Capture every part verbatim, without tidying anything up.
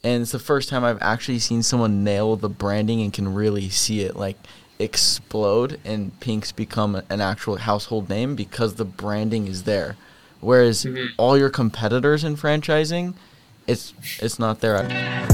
and it's the first time I've actually seen someone nail the branding and can really see it like explode and Pink's become an actual household name because the branding is there. Whereas mm-hmm. all your competitors in franchising, it's it's not there.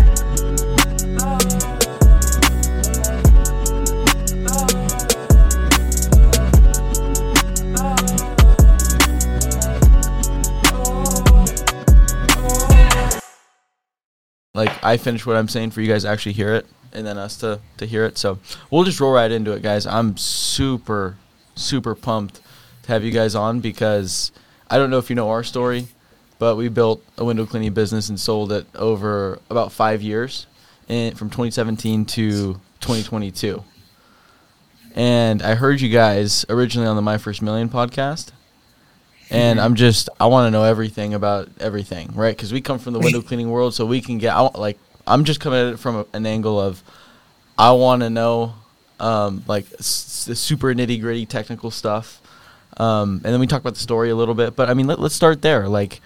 Like, I finish what I'm saying for you guys to actually hear it, and then us to, to hear it. So we'll just roll right into it, guys. I'm super, super pumped to have you guys on because I don't know if you know our story, but we built a window cleaning business and sold it over about five years, in, from twenty seventeen to twenty twenty-two. And I heard you guys originally on the My First Million podcast. And I'm just, I want to know everything about everything, right? Because we come from the window cleaning world, so we can get, I, like, I'm just coming at it from a, an angle of, I want to know, um, like, s- the super nitty gritty technical stuff. Um, and then we talk about the story a little bit. But, I mean, let, let's start there. Like,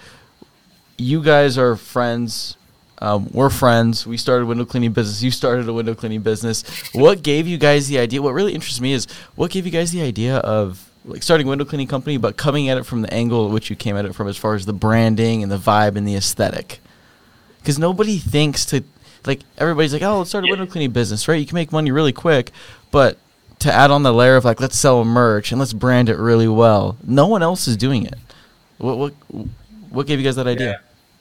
you guys are friends. Um, we're friends. We started a window cleaning business. You started a window cleaning business. What gave you guys the idea? What really interests me is what gave you guys the idea of, like, starting a window cleaning company, but coming at it from the angle at which you came at it from as far as the branding and the vibe and the aesthetic. Because nobody thinks to, like, everybody's like, oh, let's start a window cleaning business, right? You can make money really quick, but to add on the layer of, like, let's sell a merch and let's brand it really well, no one else is doing it. What what what gave you guys that idea?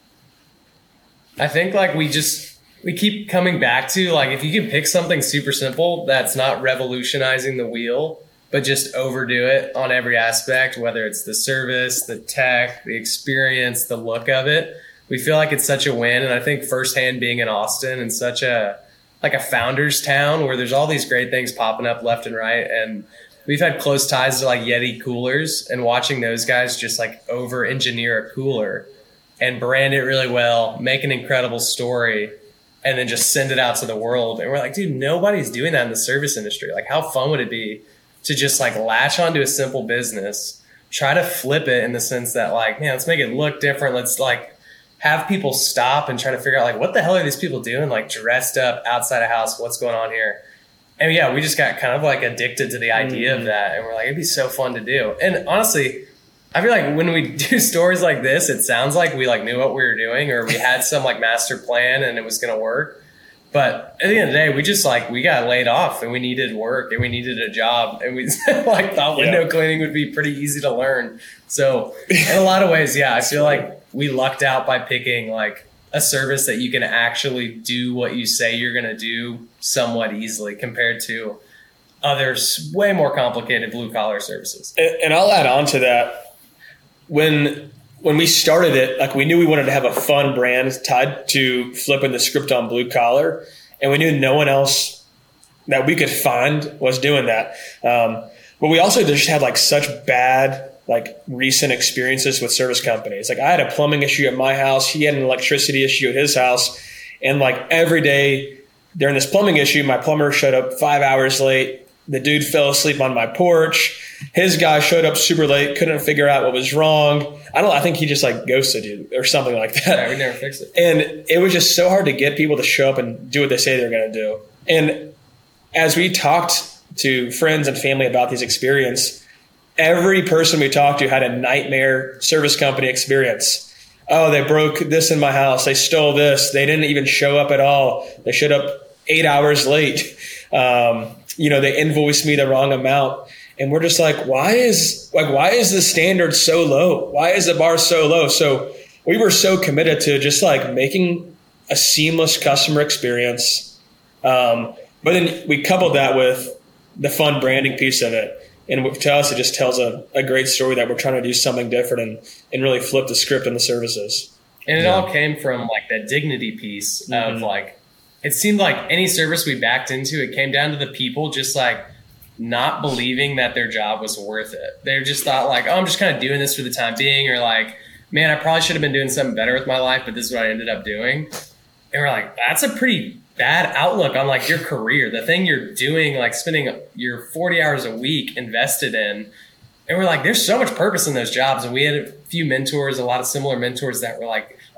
Yeah. I think, like, we just, we keep coming back to, like, if you can pick something super simple that's not revolutionizing the wheel, but just overdo it on every aspect, whether it's the service, the tech, the experience, the look of it. We feel like it's such a win. And I think firsthand being in Austin and such a, like a founder's town where there's all these great things popping up left and right. And we've had close ties to like Yeti coolers and watching those guys just like over engineer a cooler and brand it really well, make an incredible story, and then just send it out to the world. And we're like, dude, nobody's doing that in the service industry. Like, how fun would it be to just like latch onto a simple business, try to flip it in the sense that like, man, let's make it look different. Let's like have people stop and try to figure out like, what the hell are these people doing? Like dressed up outside a house. What's going on here? And yeah, we just got kind of like addicted to the idea mm-hmm. of that. And we're like, it'd be so fun to do. And honestly, I feel like when we do stories like this, it sounds like we like knew what we were doing or we had some like master plan and it was going to work. But at the end of the day, we just like, we got laid off and we needed work and we needed a job and we like thought window yeah. cleaning would be pretty easy to learn. So in a lot of ways, yeah, I feel like we lucked out by picking like a service that you can actually do what you say you're going to do somewhat easily compared to others way more complicated blue collar services. And, and I'll add on to that. When When we started it, like we knew we wanted to have a fun brand tied to flipping the script on blue collar, and we knew no one else that we could find was doing that. Um, but we also just had like such bad, like recent experiences with service companies. Like I had a plumbing issue at my house. He had an electricity issue at his house. And like every day during this plumbing issue, my plumber showed up five hours late. The dude fell asleep on my porch. His guy showed up super late, couldn't figure out what was wrong. I don't I think he just like ghosted you or something like that. Yeah, we never fixed it. And it was just so hard to get people to show up and do what they say they're going to do. And as we talked to friends and family about these experiences, every person we talked to had a nightmare service company experience. Oh, they broke this in my house. They stole this. They didn't even show up at all. They showed up eight hours late. Um, you know, they invoiced me the wrong amount. And we're just like, why is like why is the standard so low? Why is the bar so low? So we were so committed to just like making a seamless customer experience. Um, but then we coupled that with the fun branding piece of it. And to us, it just tells a, a great story that we're trying to do something different and, and really flip the script on the services. And it yeah. all came from like that dignity piece mm-hmm. of like, it seemed like any service we backed into, it came down to the people just like not believing that their job was worth it. They just thought like, oh, I'm just kind of doing this for the time being, or like, man, I probably should have been doing something better with my life, but this is what I ended up doing. And we're like, that's a pretty bad outlook on like your career, the thing you're doing, like spending your forty hours a week invested in. And we're like, there's so much purpose in those jobs. And we had a few mentors, a lot of similar mentors that were like,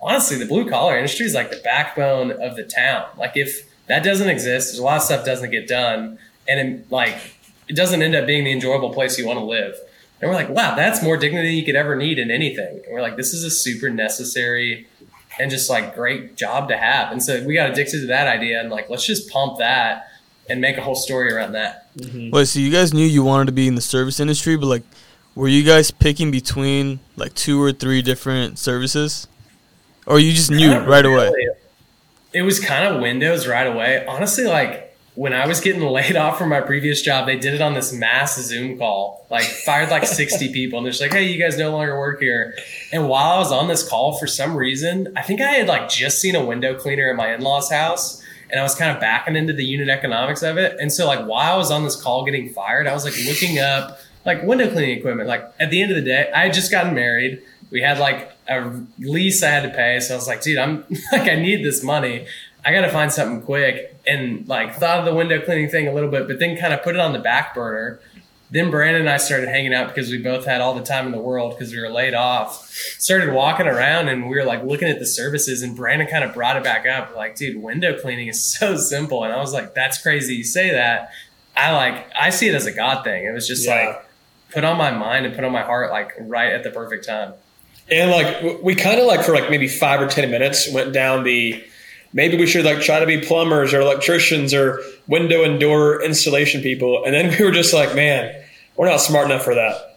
honestly, the blue collar industry is like the backbone of the town. Like if that doesn't exist, there's a lot of stuff doesn't get done, and it, like it doesn't end up being the enjoyable place you want to live. And we're like, wow, that's more dignity than you could ever need in anything. And we're like, this is a super necessary and just like great job to have. And so we got addicted to that idea and like, let's just pump that and make a whole story around that. Mm-hmm. Wait, so you guys knew you wanted to be in the service industry, but like, were you guys picking between like two or three different services? Or you just knew Not right really. away? It was kind of windows right away. Honestly, like when I was getting laid off from my previous job, they did it on this mass Zoom call, like fired like sixty people. And they're just like, hey, you guys no longer work here. And while I was on this call, for some reason, I think I had like just seen a window cleaner at my in-laws house. And I was kind of backing into the unit economics of it. And so like while I was on this call getting fired, I was like looking up like window cleaning equipment. Like at the end of the day, I had just gotten married. We had like a lease I had to pay. So I was like, dude, I'm like, I need this money. I got to find something quick. And like thought of the window cleaning thing a little bit, but then kind of put it on the back burner. Then Brandon and I started hanging out because we both had all the time in the world because we were laid off. Started walking around and we were like looking at the services, and Brandon kind of brought it back up. Like, dude, window cleaning is so simple. And I was like, that's crazy you say that. I like, I see it as a God thing. It was just Yeah. like put on my mind and put on my heart, like right at the perfect time. And like we kind of like for like maybe five or ten minutes went down the maybe we should like try to be plumbers or electricians or window and door installation people, and then we were just like, man, we're not smart enough for that.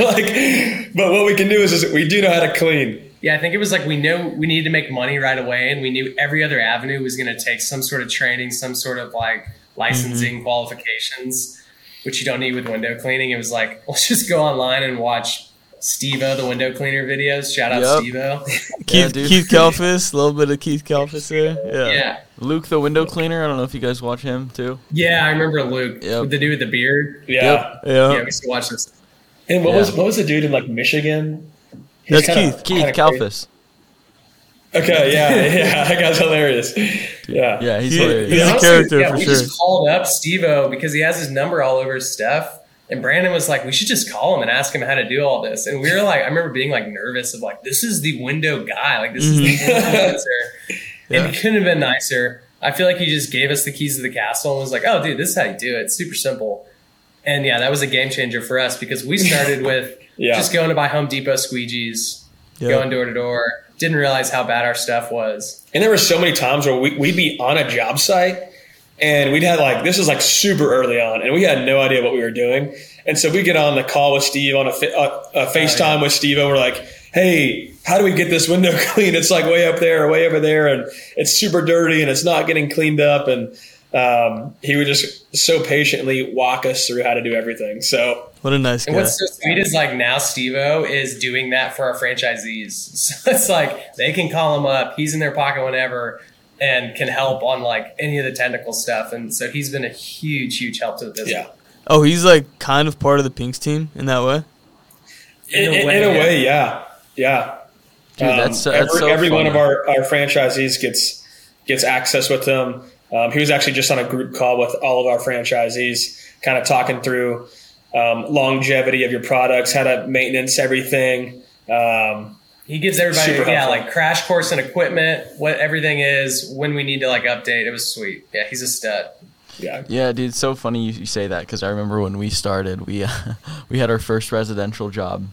Like, but what we can do is, is we do know how to clean. Yeah, I think it was like we knew we needed to make money right away, and we knew every other avenue was going to take some sort of training, some sort of like licensing mm-hmm. qualifications, which you don't need with window cleaning. It was like, let's just go online and watch Steve-O, the window cleaner videos. Shout out Yep. Steve-O. Keith, Yeah, Keith Kalfas, a little bit of Keith Kalfas there. Yeah. Yeah. Luke the window cleaner. I don't know if you guys watch him too. Yeah, I remember Luke, Yep. with the dude with the beard. Yeah. Yep. Yeah. Yeah, we used to watch this. And what Yeah. was what was the dude in like Michigan? He's That's kinda- Keith. Keith kinda crazy. Kalfas. Okay, yeah, yeah, that guy's hilarious. Yeah, Yeah, he's He- hilarious. he's a Honestly, character yeah, for we sure. just called up Steve-O because he has his number all over his stuff. And Brandon was like, we should just call him and ask him how to do all this. And we were like, I remember being like nervous of like, this is the window guy. Like, this is the influencer. Yeah. And he couldn't have been nicer. I feel like he just gave us the keys to the castle and was like, oh, dude, this is how you do it. It's super simple. And yeah, that was a game changer for us because we started with Yeah. just going to buy Home Depot squeegees, Yeah. going door to door. Didn't realize how bad our stuff was. And there were so many times where we, we'd be on a job site and we'd have like, this was like super early on and we had no idea what we were doing. And so we get on the call with Steve on a, a, a FaceTime Oh, yeah. with Steve and we're like, hey, how do we get this window clean? It's like way up there or way over there and it's super dirty and it's not getting cleaned up. And um, he would just so patiently walk us through how to do everything. So What a nice And guy. what's so sweet is like now Steve-O is doing that for our franchisees. So it's like they can call him up. He's in their pocket whenever and can help on like any of the technical stuff. And so he's been a huge, huge help to the business. yeah, Oh, he's like kind of part of the Pinks team in that way? in, in, in a way, yeah, yeah. Dude, that's so- that's every, so every one funny. of our, our franchisees gets gets access with them. Um, he was actually just on a group call with all of our franchisees, kind of talking through um, longevity of your products, how to maintenance everything. Um, He gives everybody, Super yeah, helpful. like crash course in equipment, what everything is, when we need to like update. It was sweet. Yeah, he's a stud. yeah, Yeah, dude, it's so funny you, you say that because I remember when we started, we uh, we had our first residential job,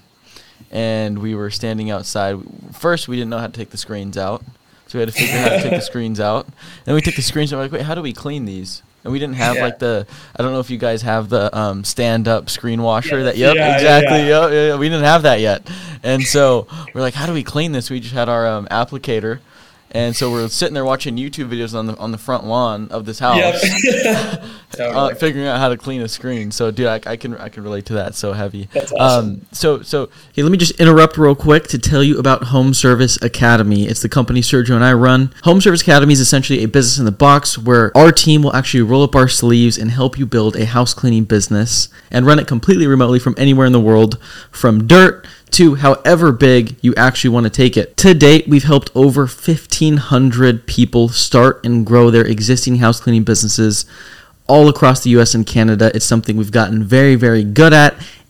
and we were standing outside. First, we didn't know how to take the screens out, so we had to figure out how to take the screens out. Then we took the screens and we're like, wait, how do we clean these? And we didn't have Yeah. like the, I don't know if you guys have the um, stand-up screen washer. Yeah. That yep, Yeah, yeah, exactly. yeah. Yep, yeah, yeah, we didn't have that yet, and so we're like, how do we clean this? We just had our um, applicator. And so we're sitting there watching YouTube videos on the on the front lawn of this house, Yep. Totally. uh, figuring out how to clean a screen. So, dude, I, I can I can relate to that. So heavy. That's awesome. Um, so so Okay, let me just interrupt real quick to tell you about Home Service Academy. It's the company Sergio and I run. Home Service Academy is essentially a business in the box where our team will actually roll up our sleeves and help you build a house cleaning business and run it completely remotely from anywhere in the world, from dirt to however big you actually want to take it. To date, we've helped over fifteen hundred people start and grow their existing house cleaning businesses all across the U S and Canada. It's something we've gotten very, very good at,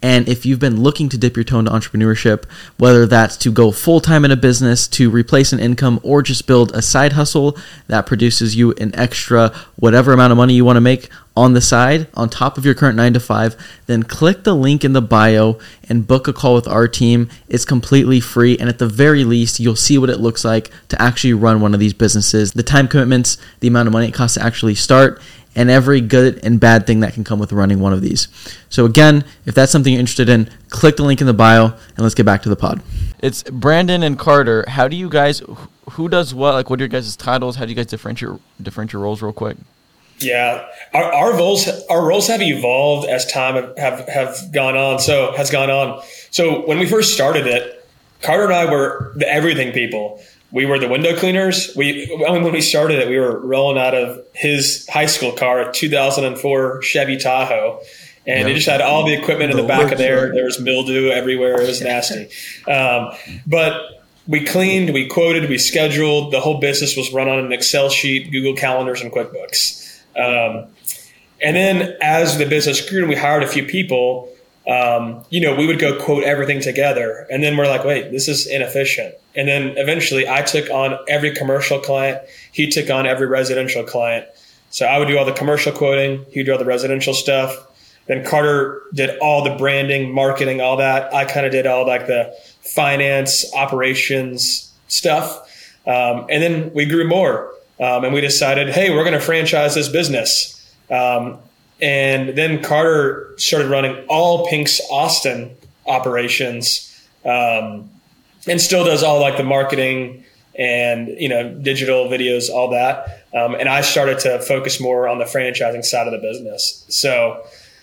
And if you've been looking to dip your toe into entrepreneurship, whether that's to go full-time in a business, to replace an income, or just build a side hustle that produces you an extra whatever amount of money you want to make on the side, on top of your current nine to five, then click the link in the bio and book a call with our team. It's completely free, and at the very least, you'll see what it looks like to actually run one of these businesses, the time commitments, the amount of money it costs to actually start, and every good and bad thing that can come with running one of these. So again, if that's something you're interested in, click the link in the bio, and let's get back to the pod. It's Brandon and Carter. How do you guys, who does what? Like, what are your guys' titles? How do you guys differentiate differentiate roles real quick? Yeah, our, our roles our roles have evolved as time have, have have gone on. So has gone on. So when we first started it, Carter and I were the everything people. We were the window cleaners. We I mean, when we started it, we were rolling out of his high school car, a two thousand four Chevy Tahoe, and Yep. it just had all the equipment in the, The back of work there. truck. There was mildew everywhere. It was nasty. Um, but we cleaned, we quoted, we scheduled. The whole business was run on an Excel sheet, Google Calendars, and QuickBooks. Um, and then as the business grew and we hired a few people, um, you know, we would go quote everything together. And then we're like, wait, this is inefficient. And then eventually I took on every commercial client. He took on every residential client. So I would do all the commercial quoting. He would do all the residential stuff. Then Carter did all the branding, marketing, all that. I kind of did all like the finance, operations stuff. Um, and then we grew more. Um, and we decided, hey, we're going to franchise this business. Um, and then Carter started running all Pink's Austin operations, um, and still does all like the marketing and, you know, digital videos, all that. Um, and I started to focus more on the franchising side of the business. So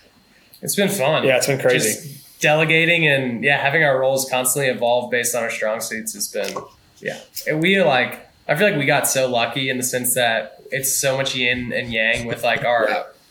It's been fun. yeah, it's been crazy. Just delegating and yeah, having our roles constantly evolve based on our strong suits has been, yeah. And we like, I feel like we got so lucky in the sense that it's so much yin and yang with like our,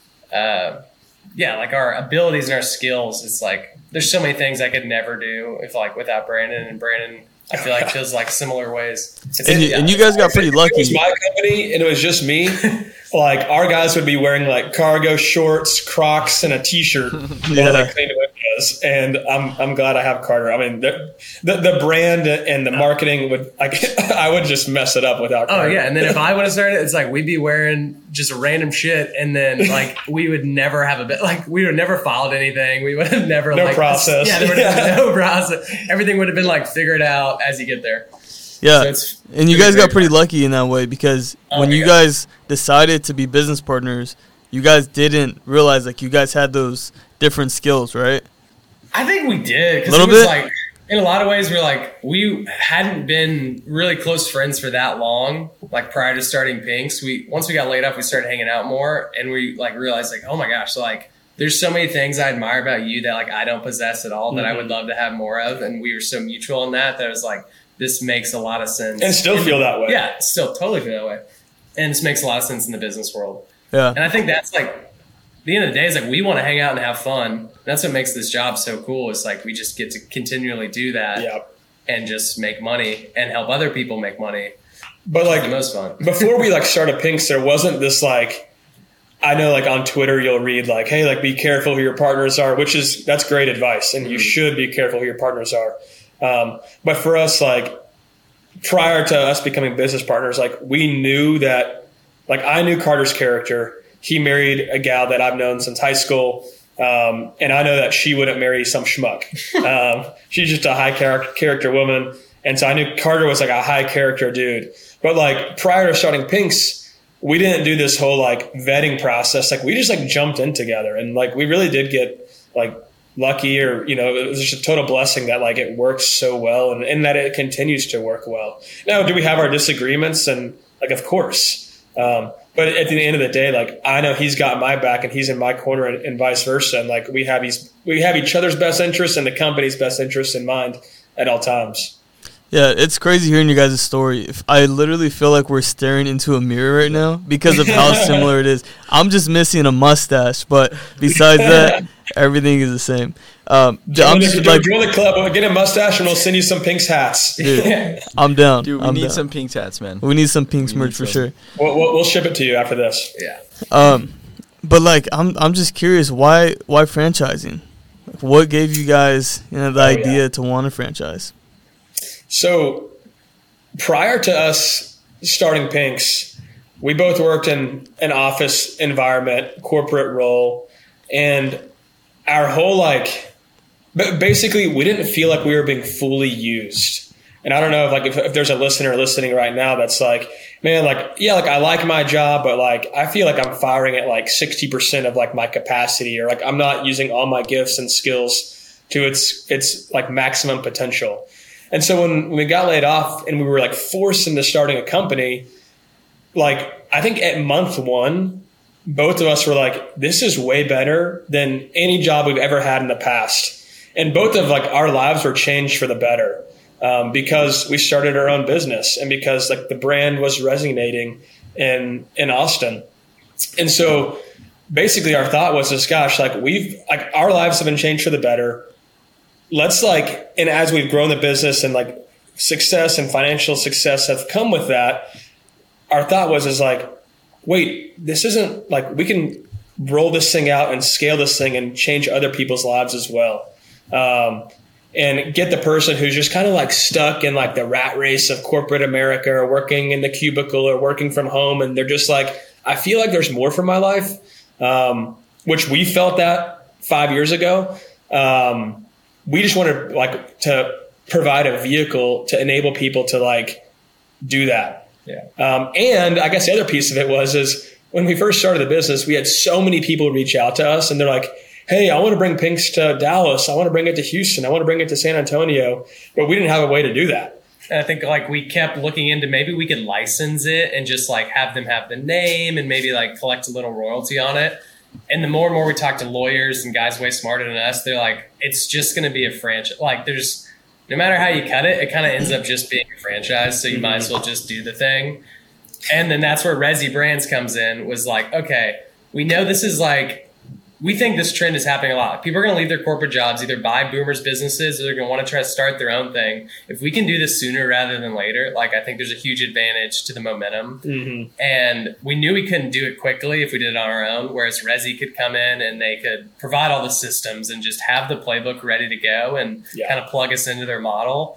uh, yeah, like our abilities and our skills. It's like, there's so many things I could never do if like without Brandon, and Brandon, I feel like feels like similar ways. It's, And you, yeah. and you guys got pretty If it was lucky. my company and it was just me, like our guys would be wearing like cargo shorts, Crocs, and a t-shirt while Yeah. they clean the windows. And I'm I'm glad I have Carter. I mean, the the, the brand and the marketing would like I would just mess it up without Oh Carter. yeah, and then if I would have started, it's like we'd be wearing just random shit, and then like we would never have a bit, like we would have never followed anything. We would have never No like process. Yeah, there would have Yeah. been no process. Everything would have been like figured out as you get there. Yeah. So it's- And you it's guys very got pretty fun. lucky in that way because Oh, when you yeah. guys decided to be business partners, you guys didn't realize like you guys had those different skills, right? I think we did because Little it was bit? like in a lot of ways we're like we hadn't been really close friends for that long. Like prior to starting Pinks, we once we got laid off, we started hanging out more, and we like realized like, oh my gosh, so like there's so many things I admire about you that like I don't possess at all that I would love to have more of, and we were so mutual in that that it was like this makes a lot of sense And still feel that way. Yeah, still totally feel that way, and this makes a lot of sense in the business world. Yeah. And I think that's like, at the end of the day, is like we want to hang out and have fun. That's what makes this job so cool. It's like we just get to continually do that Yeah. and just make money and help other people make money. But It's like the most fun. before we like started Pinks, there wasn't this like I know like on Twitter you'll read like, hey, like be careful who your partners are, which is that's great advice, and you should be careful who your partners are. Um, but for us, like prior to us becoming business partners, like we knew that like I knew Carter's character. He married a gal that I've known since high school. Um, and I know that she wouldn't marry some schmuck. Um, she's just a high character, character woman. And so I knew Carter was like a high character dude. But like prior to starting Pinks, we didn't do this whole like vetting process. Like we just like jumped in together, and like we really did get like lucky, or, you know, it was just a total blessing that like it works so well, and, and that it continues to work well. Now, do we have our disagreements? And like, of course. Um, but at the end of the day, like I know he's got my back and he's in my corner, and, and vice versa. And like we have these, we have each other's best interests and the company's best interests in mind at all times. Yeah, it's crazy hearing your guys' story. If I literally feel like we're staring into a mirror right now because of how similar it is. I'm just missing a mustache, but besides that, everything is the same. Um, Join, I'm the, just like, join the club. We'll get a mustache and we'll send you some Pinks hats. dude, I'm down. Dude, we I'm need down. some pink hats, man. We need some Pinks We merch need for some. sure. We'll, we'll, we'll ship it to you after this. Yeah. Um, but like, I'm I'm just curious, why why franchising? What gave you guys, you know, the Oh, idea yeah. to want a franchise? So prior to us starting Pinks, we both worked in an office environment, corporate role, and our whole like, but basically we didn't feel like we were being fully used. And I don't know if like if, if there's a listener listening right now that's like, man, like yeah, like I like my job, but like I feel like I'm firing at like sixty percent of like my capacity, or like I'm not using all my gifts and skills to its its like maximum potential. And so when we got laid off and we were like forced into starting a company, like I think at month one, both of us were like, this is way better than any job we've ever had in the past. And both of like our lives were changed for the better. Um, because we started our own business and because like the brand was resonating in in Austin. And so basically our thought was this, gosh, like we've like our lives have been changed for the better. Let's like, and as we've grown the business and like success and financial success have come with that, our thought was is like, wait, this isn't like we can roll this thing out and scale this thing and change other people's lives as well. Um, and get the person who's just kind of like stuck in like the rat race of corporate America or working in the cubicle or working from home. And they're just like, I feel like there's more for my life, um, which we felt that five years ago. Um, we just wanted like to provide a vehicle to enable people to like do that. Yeah. Um, and I guess the other piece of it was, is when we first started the business, we had so many people reach out to us and they're like, hey, I want to bring Pinks to Dallas. I want to bring it to Houston. I want to bring it to San Antonio. But we didn't have a way to do that. And I think like we kept looking into maybe we could license it and just like have them have the name and maybe like collect a little royalty on it. And the more and more we talk to lawyers and guys way smarter than us, they're like, it's just going to be a franchise. Like there's, no matter how you cut it, it kind of ends up just being a franchise. So you might as well just do the thing. And then that's where Resi Brands comes in, was like, okay, we know this is like, we think this trend is happening a lot. People are going to leave their corporate jobs, either buy boomers businesses or they're going to want to try to start their own thing. If we can do this sooner rather than later, like I think there's a huge advantage to the momentum. Mm-hmm. And we knew we couldn't do it quickly if we did it on our own, whereas Resi could come in and they could provide all the systems and just have the playbook ready to go and Yeah. kind of plug us into their model.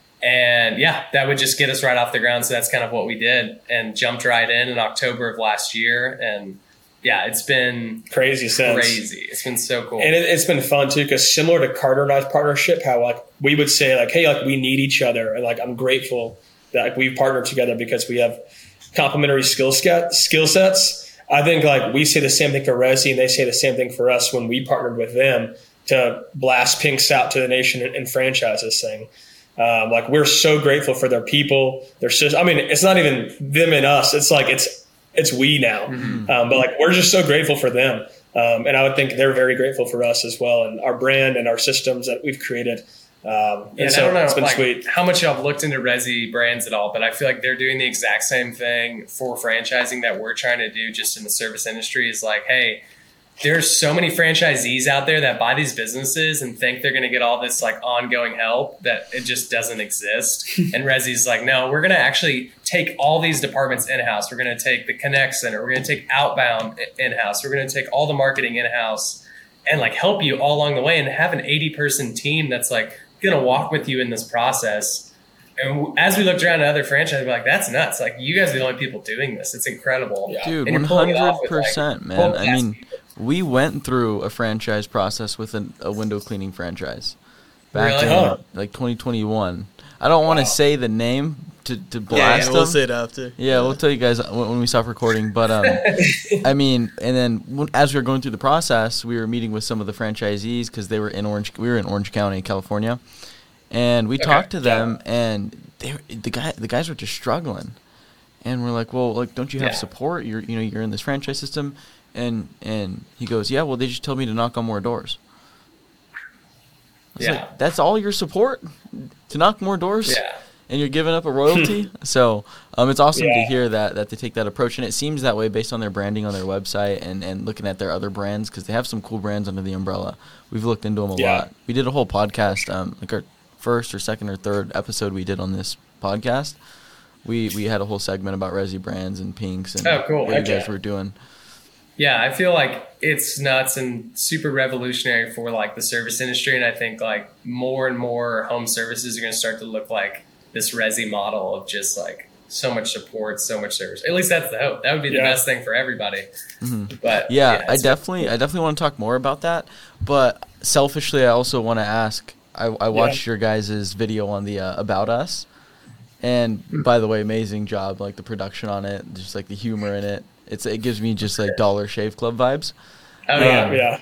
And yeah, that would just get us right off the ground. So that's kind of what we did and jumped right in in October of last year. And yeah, it's been Crazy sense. crazy. It's been so cool. And it, it's been fun too, because similar to Carter and I's partnership, how like we would say like, hey, like we need each other, and like I'm grateful that like we've partnered together because we have complementary skill set skill sets. I think like we say the same thing for Resi, and they say the same thing for us when we partnered with them to blast Pinks out to the nation and, and franchise this thing. Um, like we're so grateful for their people, their system. I mean, it's not even them and us. It's like it's it's we now. Mm-hmm. Um, but like we're just so grateful for them. Um, and I would think they're very grateful for us as well, and our brand and our systems that we've created. Um, and, and so I don't know it's been like, sweet. how much y'all have looked into Resi Brands at all, but I feel like they're doing the exact same thing for franchising that we're trying to do just in the service industry. Is like, hey, there's so many franchisees out there that buy these businesses and think they're going to get all this like ongoing help that it just doesn't exist. And Resi's like, no, we're going to actually take all these departments in-house. We're going to take the Connect Center. We're going to take outbound in-house. We're going to take all the marketing in-house and like help you all along the way and have an eighty person team that's like going to walk with you in this process. And as we looked around at other franchises, we're like, that's nuts. Like you guys are the only people doing this. It's incredible. Yeah. Dude, And one you're pulling it hundred off with, like, percent, man. full I cast mean, we went through a franchise process with an, a window cleaning franchise back Really? in Huh. like twenty twenty-one. I don't want to Wow. say the name to, to Yeah, blast yeah, we'll them. say it after. Yeah, we'll tell you guys when, when we stop recording. But um, I mean, and then when, as we were going through the process, we were meeting with some of the franchisees because they were in Orange. We were in Orange County, California, and we Okay. talked to them, and they were, the guy the guys were just struggling, and we're like, well, like, don't you have Yeah. support? You're you know you're in this franchise system, and and he goes, yeah, well, they just told me to knock on more doors. I was Yeah. like, that's all your support, to knock more doors. Yeah. And you're giving up a royalty. So um, it's awesome to Yeah. hear that that they take that approach, and it seems that way based on their branding on their website and, and looking at their other brands, because they have some cool brands under the umbrella. We've looked into them a Yeah. lot. We did a whole podcast, um, like our first or second or third episode we did on this podcast. We we had a whole segment about Resi Brands and Pinks and Oh, cool. what you Heck guys yeah. were doing. Yeah, I feel like it's nuts and super revolutionary for like the service industry. And I think like more and more home services are going to start to look like this Resi model of just like so much support, so much service. At least that's the hope. That would be the Yeah. best thing for everybody. Mm-hmm. But Yeah, yeah I it's- definitely, I definitely want to talk more about that. But selfishly, I also want to ask. I, I watched your guys' video on the uh, About Us, and by the way, amazing job. Like the production on it, just like the humor in it. It's it gives me just like Dollar Shave Club vibes. Oh yeah. Um, Yeah.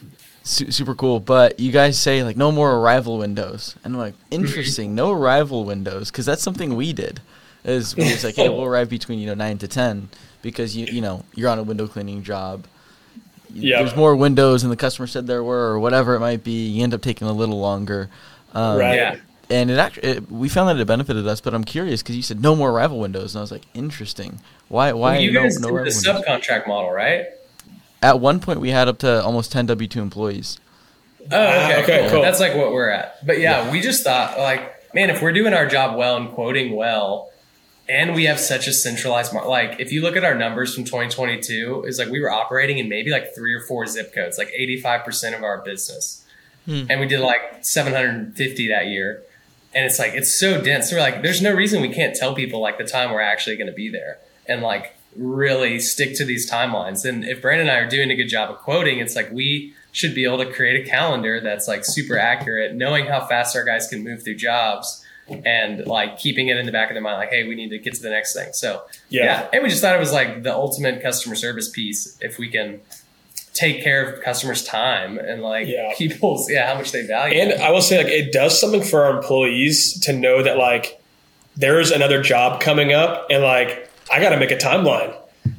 Su- super cool. But you guys say like no more arrival windows, and I'm like, interesting, no arrival windows, because that's something we did. Is we was like, hey, we'll arrive between you know nine to ten because you you know you're on a window cleaning job. Yeah. There's more windows than the customer said there were, or whatever it might be. You end up taking a little longer. Um, Right. Yeah. And it actually, it, we found that it benefited us. But I'm curious because you said no more arrival windows, and I was like, interesting. Why? Why Well, you no, guys no did the arrival windows? subcontract model, right? At one point, we had up to almost ten W two employees. Oh, okay, Ah, okay, cool. cool. That's like what we're at. But yeah, we just thought like, man, if we're doing our job well and quoting well, and we have such a centralized mar- like, if you look at our numbers from twenty twenty-two, it's like we were operating in maybe like three or four zip codes, like eighty-five percent of our business, and we did like seven hundred fifty that year. And it's like it's so dense. So we're like, there's no reason we can't tell people like the time we're actually going to be there, and like really stick to these timelines. And if Brandon and I are doing a good job of quoting, it's like we should be able to create a calendar that's like super accurate, knowing how fast our guys can move through jobs, and like keeping it in the back of their mind, like, hey, we need to get to the next thing. So Yeah. yeah, and we just thought it was like the ultimate customer service piece. If we can take care of customers' time and like Yeah. people's, yeah, how much they value. And it. I will say, like, it does something for our employees to know that, like, there's another job coming up, and like, I got to make a timeline,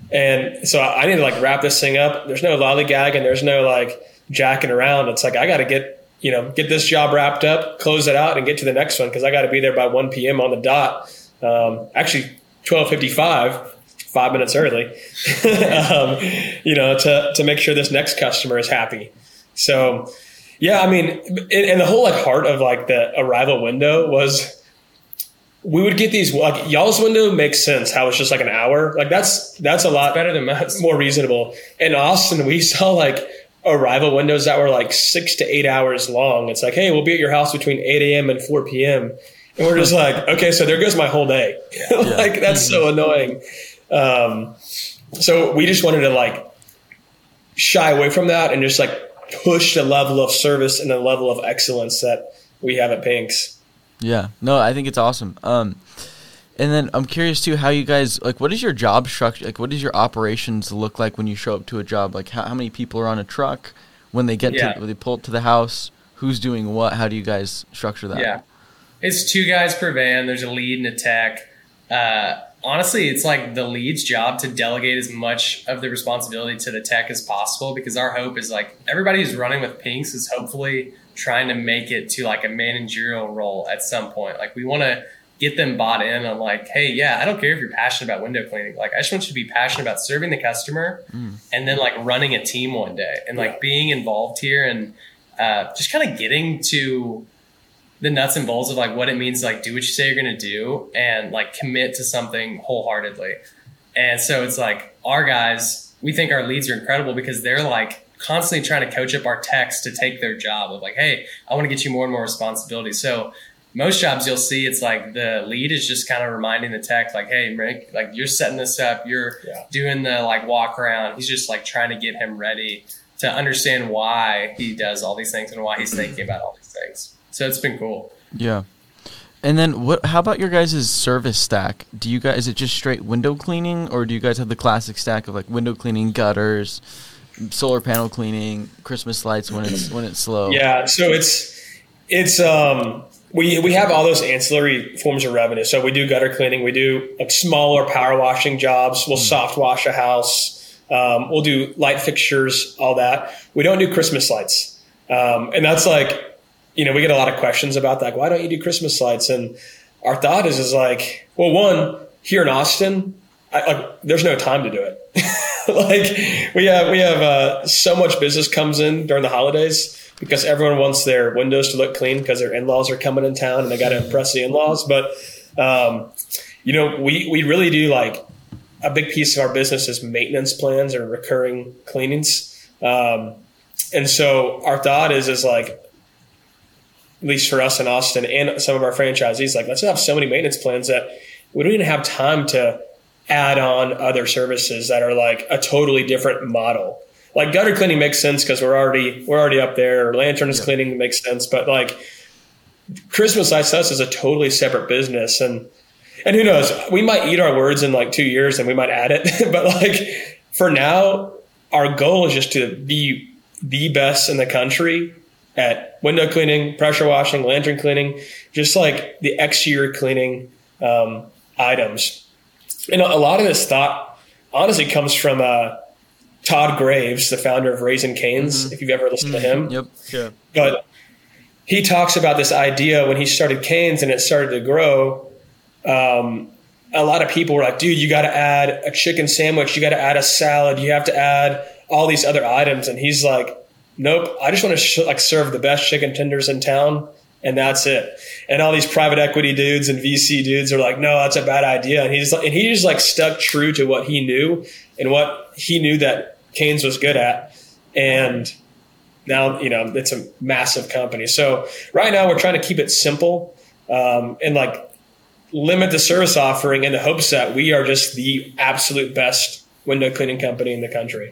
and so I need to like wrap this thing up. There's no lollygagging. There's no like jacking around. It's like I got to get you know get this job wrapped up, close it out, and get to the next one because I got to be there by one p.m. on the dot. Um, actually, twelve fifty-five. Five minutes early, um, you know, to, to make sure this next customer is happy. So, yeah, I mean, and, and the whole like heart of like the arrival window was we would get these like y'all's window makes sense. How it's just like an hour, like that's that's a lot Better than most. more reasonable. In Austin, we saw like arrival windows that were like six to eight hours long. It's like, hey, we'll be at your house between eight a.m. and four p.m. And we're just like, okay, so there goes my whole day. Like that's so annoying. Um, so we just wanted to like shy away from that and just like push the level of service and the level of excellence that we have at Pink's. Yeah, no, I think it's awesome. Um, and then I'm curious too, how you guys like. What is your job structure? Like, what does your operations look like when you show up to a job? Like, how, how many people are on a truck when they get Yeah. to when they pull up to the house? Who's doing what? How do you guys structure that? Yeah. It's two guys per van. There's a lead and a tech. Uh, honestly, it's like the lead's job to delegate as much of the responsibility to the tech as possible, because our hope is like everybody who's running with Pinks is hopefully trying to make it to like a managerial role at some point. Like we want to get them bought in on like, hey, yeah, I don't care if you're passionate about window cleaning. Like I just want you to be passionate about serving the customer Mm. and then like running a team one day and like being involved here and uh, just kind of getting to the nuts and bolts of like what it means to like do what you say you're going to do and like commit to something wholeheartedly. And so it's like our guys, we think our leads are incredible because they're like constantly trying to coach up our techs to take their job of like, hey, I want to get you more and more responsibility. So most jobs you'll see, it's like the lead is just kind of reminding the tech like, hey, Rick, like you're setting this up, you're Yeah. doing the like walk around. He's just like trying to get him ready to understand why he does all these things and why he's thinking about all these things. So it's been cool. Yeah. And then what? How about your guys' service stack? Do you guys, is it just straight window cleaning, or do you guys have the classic stack of like window cleaning, gutters, solar panel cleaning, Christmas lights when it's when it's slow? Yeah, so it's it's um we we have all those ancillary forms of revenue. So we do gutter cleaning, we do like smaller power washing jobs. We'll soft wash a house. Um, we'll do light fixtures, all that. We don't do Christmas lights, um, and that's like, you know, we get a lot of questions about that. Like, why don't you do Christmas lights? And our thought is, is like, well, one, here in Austin, I, like, there's no time to do it. Like we have, we have uh, so much business comes in during the holidays because everyone wants their windows to look clean because their in-laws are coming in town and they got to impress the in-laws. But, um, you know, we, we really do like a big piece of our business is maintenance plans or recurring cleanings. Um, and so our thought is, is like, at least for us in Austin and some of our franchisees, like, let's have so many maintenance plans that we don't even have time to add on other services that are like a totally different model. Like gutter cleaning makes sense because we're already we're already up there. Lanterns yeah. cleaning makes sense, but like Christmas lights us is a totally separate business, and and who knows? We might eat our words in like two years and we might add it, but like for now, our goal is just to be the best in the country at window cleaning, pressure washing, lantern cleaning, just like the exterior cleaning um, items. And a lot of this thought honestly comes from uh, Todd Graves, the founder of Raising Cane's, mm-hmm. if you've ever listened mm-hmm. to him. Yep. Yeah. But he talks about this idea when he started Cane's and it started to grow. Um, a lot of people were like, dude, you got to add a chicken sandwich. You got to add a salad. You have to add all these other items. And he's like, nope, I just want to sh- like serve the best chicken tenders in town. And that's it. And all these private equity dudes and V C dudes are like, no, that's a bad idea. And he's and he just like stuck true to what he knew and what he knew that Cane's was good at. And now, you know, it's a massive company. So right now we're trying to keep it simple um, and like limit the service offering in the hopes that we are just the absolute best window cleaning company in the country.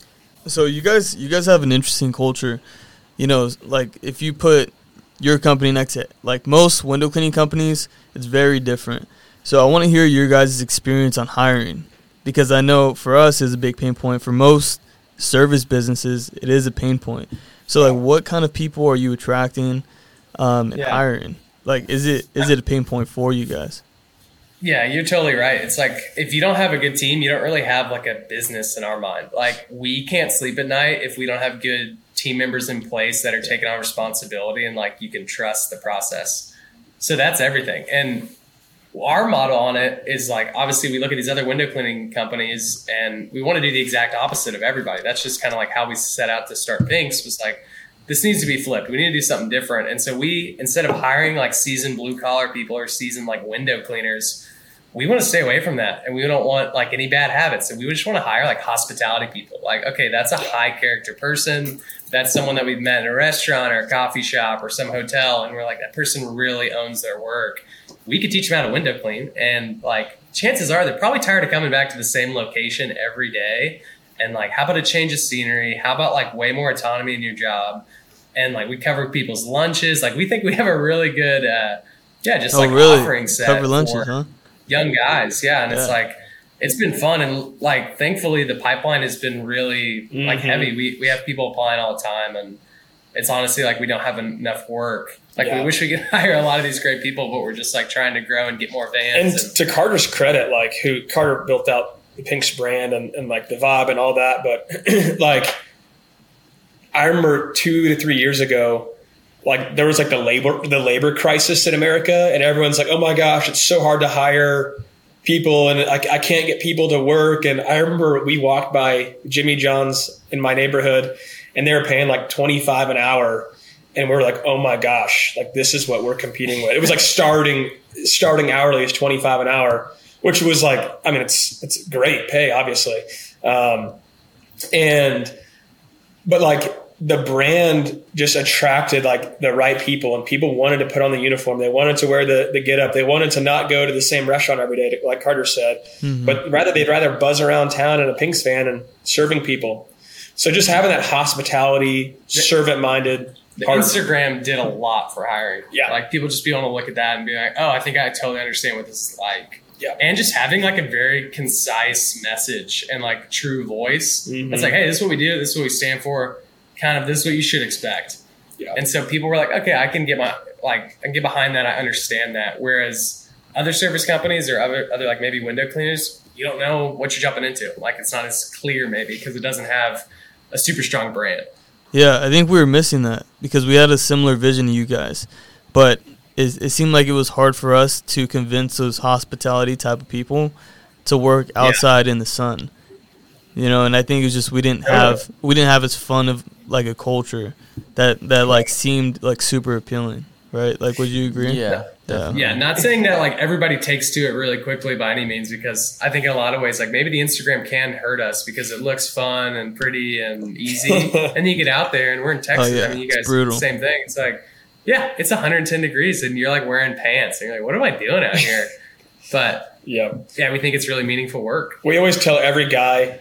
So you guys, you guys have an interesting culture. You know, like if you put your company next to it, like most window cleaning companies, it's very different. So I want to hear your guys' experience on hiring, because I know for us it's a big pain point. For most service businesses, it is a pain point. So like, what kind of people are you attracting um, and yeah. hiring? Like, is it is it a pain point for you guys? Yeah, you're totally right. It's like if you don't have a good team, you don't really have like a business in our mind. Like we can't sleep at night if we don't have good team members in place that are taking on responsibility and like you can trust the process. So that's everything. And our model on it is like, obviously we look at these other window cleaning companies and we want to do the exact opposite of everybody. That's just kind of like how we set out to start Pinks, was like, this needs to be flipped. We need to do something different. And so we, instead of hiring like seasoned blue collar people or seasoned like window cleaners, we want to stay away from that. And we don't want like any bad habits. And we just want to hire like hospitality people. Like, okay, that's a high character person. That's someone that we've met in a restaurant or a coffee shop or some hotel. And we're like, that person really owns their work. We could teach them how to window clean. And like, chances are they're probably tired of coming back to the same location every day. And like, how about a change of scenery? How about like way more autonomy in your job? And like, we cover people's lunches. Like, we think we have a really good, uh, yeah, just oh, like really? offering set cover lunches, for huh? young guys. Yeah. And yeah. it's like, it's been fun. And like, thankfully the pipeline has been really mm-hmm. like heavy. We, we have people applying all the time, and it's honestly like, we don't have enough work. Like yeah. we wish we could hire a lot of these great people, but we're just like trying to grow and get more vans. And, and to Carter's credit, like who Carter built out the Pinks brand and, and like the vibe and all that. But like, I remember two to three years ago, like there was like the labor, the labor crisis in America, and everyone's like, oh my gosh, it's so hard to hire people. And like, I can't get people to work. And I remember we walked by Jimmy John's in my neighborhood and they were paying like twenty-five an hour. And we're like, oh my gosh, like this is what we're competing with. It was like starting, starting hourly is twenty-five an hour, which was like, I mean, it's, it's great pay, obviously. Um, and, but like the brand just attracted like the right people, and people wanted to put on the uniform. They wanted to wear the, the get up. They wanted to not go to the same restaurant every day, like Carter said, mm-hmm. but rather they'd rather buzz around town in a Pinks van and serving people. So just having that hospitality, servant minded. The Instagram did a lot for hiring. Yeah. Like people just be able to look at that and be like, oh, I think I totally understand what this is like. Yeah. And just having like a very concise message and like true voice. Mm-hmm. It's like, hey, this is what we do. This is what we stand for. Kind of, this is what you should expect. Yeah. And so people were like, okay, I can get my, like, I can get behind that. I understand that. Whereas other service companies or other, other like maybe window cleaners, you don't know what you're jumping into. Like it's not as clear maybe because it doesn't have a super strong brand. Yeah, I think we were missing that because we had a similar vision to you guys, but it, it seemed like it was hard for us to convince those hospitality type of people to work outside yeah. in the sun, you know. And I think it was just we didn't have we didn't have as fun of like a culture that that like seemed like super appealing, right? Like, would you agree? Yeah, Yeah. Yeah, not saying that like everybody takes to it really quickly by any means, because I think in a lot of ways, like maybe the Instagram can hurt us because it looks fun and pretty and easy. And then you get out there and we're in Texas. Oh, yeah. I mean, you guys, brutal. same thing. It's like, yeah, it's one hundred ten degrees and you're like wearing pants. And you're like, what am I doing out here? But Yeah. yeah, we think it's really meaningful work. We always tell every guy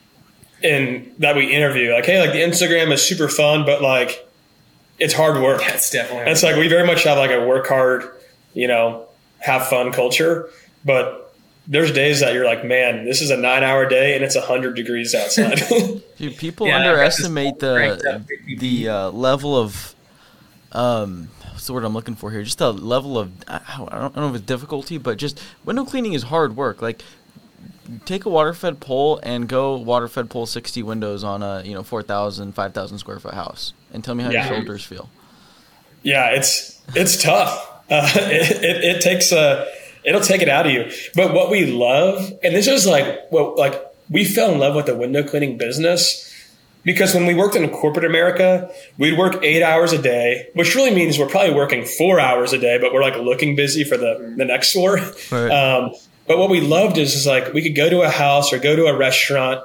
in that we interview, like, hey, like the Instagram is super fun, but like it's hard work. Yeah, it's definitely. And it's like we very much have like a work hard, you know, have fun culture. But there's days that you're like, man, this is a nine hour day and it's one hundred degrees outside. Dude, people Yeah, underestimate cranked the up fifty the uh, level of um what's the word I'm looking for here? Just the level of I don't, I don't know if it's difficulty, but just window cleaning is hard work. Like take a water fed pole and go water fed pole sixty windows on a you know four thousand, five thousand square foot house, and tell me how Yeah. your shoulders feel. Yeah, it's it's tough. Uh, it, it, it takes a it'll take it out of you. But what we love, and this is like what like we fell in love with the window cleaning business because when we worked in corporate America, we'd work eight hours a day, which really means we're probably working four hours a day, but we're like looking busy for the the next four. Right. Um, but what we loved is, is like we could go to a house or go to a restaurant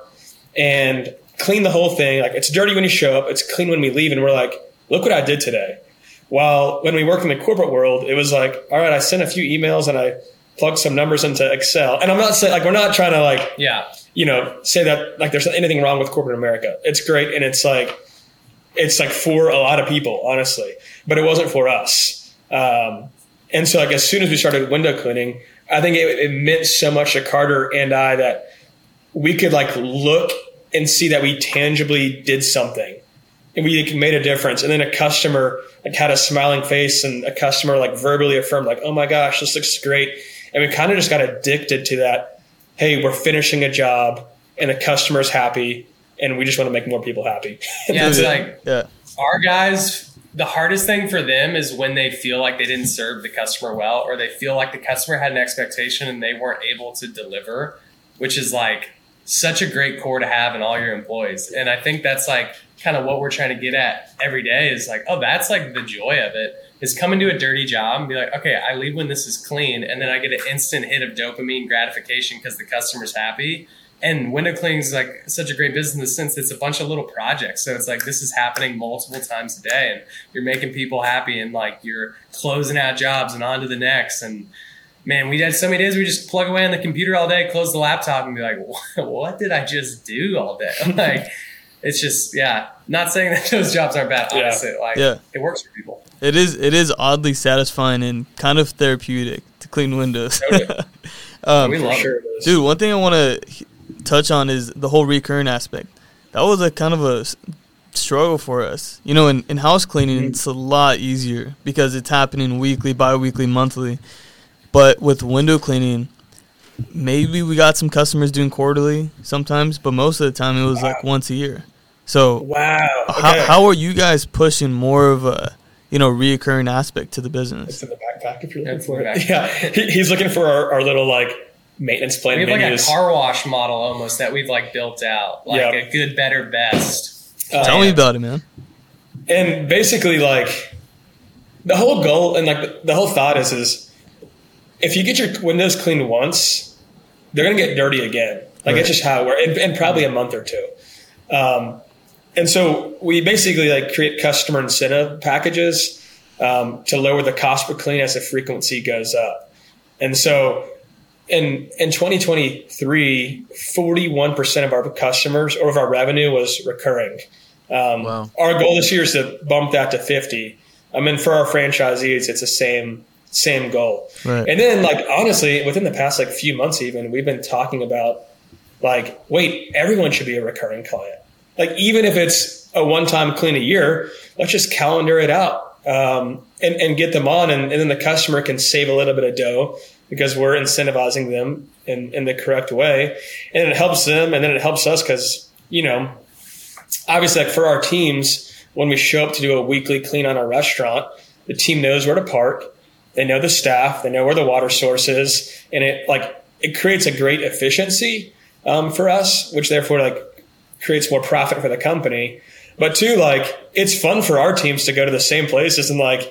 and clean the whole thing. Like it's dirty when you show up, it's clean when we leave, and we're like, look what I did today. While when we worked in the corporate world, it was like, all right, I sent a few emails and I plugged some numbers into Excel. And I'm not saying like we're not trying to like Yeah. you know say that like there's anything wrong with corporate America. It's great and it's like it's like for a lot of people, honestly, but it wasn't for us. Um, and so like as soon as we started window cleaning, I think it, it meant so much to Carter and I that we could like look and see that we tangibly did something and we made a difference. And then a customer like had a smiling face and a customer like verbally affirmed like, oh my gosh, this looks great. And we kind of just got addicted to that. Hey, we're finishing a job and the customer's happy and we just want to make more people happy. Yeah, it's like Yeah. our guys, the hardest thing for them is when they feel like they didn't serve the customer well, or they feel like the customer had an expectation and they weren't able to deliver, which is like such a great core to have in all your employees. And I think that's like kind of what we're trying to get at every day is like, oh, that's like the joy of it is come into a dirty job and be like, okay, I leave when this is clean. And then I get an instant hit of dopamine gratification because the customer's happy. And window cleaning is like such a great business in the sense it's a bunch of little projects. So it's like this is happening multiple times a day and you're making people happy and like you're closing out jobs and on to the next. And man, we had so many days we just plug away on the computer all day, close the laptop and be like, what did I just do all day? Like, it's just, yeah, not saying that those jobs aren't bad. Honestly, Yeah. like Yeah. it works for people. It is it is oddly satisfying and kind of therapeutic to clean windows. um, We love Sure it. it is. Dude, one thing I want to touch on is the whole recurring aspect. That was a kind of a s- struggle for us. You know, in, in house cleaning, it's a lot easier because it's happening weekly, bi-weekly, monthly. But with window cleaning, maybe we got some customers doing quarterly sometimes, but most of the time it was like once a year. So Wow. Okay. how, how are you guys pushing more of a, you know, reoccurring aspect to the business? It's in the backpack if you're looking It's for in the it. backpack. Yeah, he, he's looking for our, our little like maintenance plan We have like a menus. car wash model almost that we've like built out, like Yeah. a good, better, best. Uh, Tell me about it, man. And basically, like the whole goal and like the, the whole thought is is if you get your windows cleaned once, they're gonna get dirty again. Like Right. it's just how it works, in, in probably a month or two. Um, and so we basically like create customer incentive packages um, to lower the cost per clean as the frequency goes up. And so in in twenty twenty-three, forty-one percent of our customers or of our revenue was recurring. Um, Wow. Our goal this year is to bump that to fifty. I mean, for our franchisees, it's the same same goal. Right. And then, like honestly, within the past like few months, even we've been talking about like, wait, everyone should be a recurring client. Like even if it's a one-time clean a year, let's just calendar it out um, and and get them on, and, and then the customer can save a little bit of dough because we're incentivizing them in, in the correct way, and it helps them, and then it helps us because you know. Obviously, like for our teams, when we show up to do a weekly clean on a restaurant, the team knows where to park. They know the staff. They know where the water source is, and it like it creates a great efficiency um, for us, which therefore like creates more profit for the company. But two, like it's fun for our teams to go to the same places and like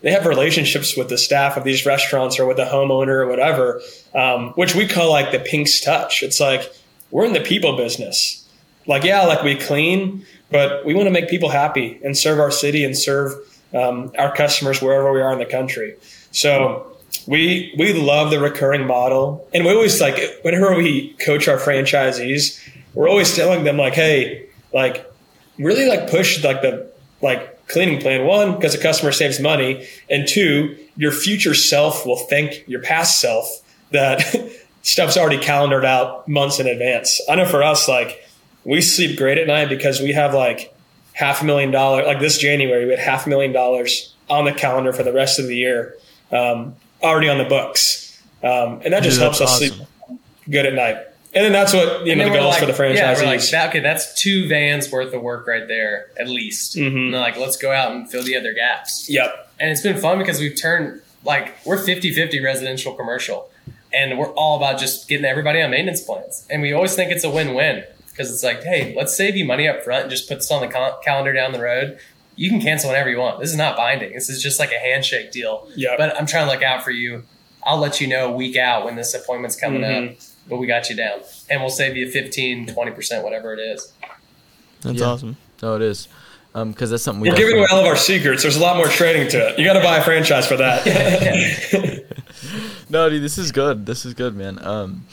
they have relationships with the staff of these restaurants or with the homeowner or whatever, um, which we call like the Pink's touch. It's like, we're in the people business. Like, yeah, like we clean, but we want to make people happy and serve our city and serve um, our customers wherever we are in the country. So we we love the recurring model. And we always like, whenever we coach our franchisees, we're always telling them like, hey, like really like push like the like cleaning plan. One, because the customer saves money. And two, your future self will thank your past self that stuff's already calendared out months in advance. I know for us, like, we sleep great at night because we have like half a million dollars, like this January, we had half a million dollars on the calendar for the rest of the year, um, already on the books. Um, and that just Dude, helps us awesome. sleep good at night. And then that's what, you And know, then the we're goals like, for the franchisees. Yeah, we're like, that, okay, that's two vans worth of work right there, at least. Mhm. And they're like, let's go out and fill the other gaps. Yep. And it's been fun because we've turned, like, we're fifty-fifty residential commercial. And we're all about just getting everybody on maintenance plans. And we always think it's a win-win because it's like, hey, let's save you money up front and just put this on the cal- calendar down the road. You can cancel whenever you want. This is not binding. This is just like a handshake deal. Yep. But I'm trying to look out for you. I'll let you know a week out when this appointment's coming Mhm. up, but we got you down. And we'll save you fifteen, twenty percent, whatever it is. That's Yeah. awesome. No, it is. Um, because that's something we We're giving away definitely- all of our secrets. There's a lot more trading to it. You got to buy a franchise for that. No, dude, this is good. This is good, man. Um,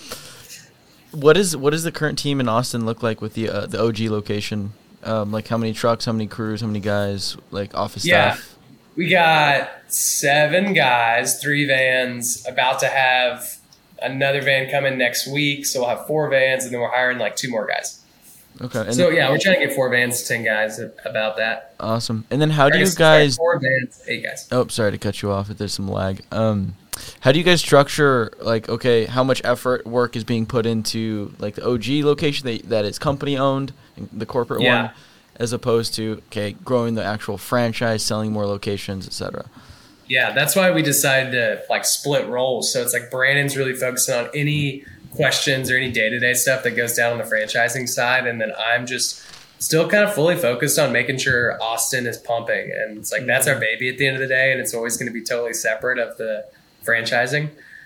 what is what does the current team in Austin look like with the uh, the O G location? Um, like how many trucks, how many crews, how many guys, like office Yeah. staff? We got seven guys, three vans, about to have another van coming next week. So we'll have four vans, and then we're hiring like two more guys. Okay, and So yeah, we're trying to get four vans, ten guys, about that. awesome. And then how do you Sorry, guys? Four vans, eight guys. Oh, sorry to cut you off if there's some lag. Um, how do you guys structure, like, okay, how much effort, work is being put into, like, the O G location that, that is company-owned, the corporate Yeah. one, as opposed to, okay, growing the actual franchise, selling more locations, et cetera? Yeah, that's why we decided to like split roles. So it's like Brandon's really focusing on any questions or any day-to-day stuff that goes down on the franchising side, and then I'm just still kind of fully focused on making sure Austin is pumping. And it's like that's our baby at the end of the day, and it's always going to be totally separate of the franchising.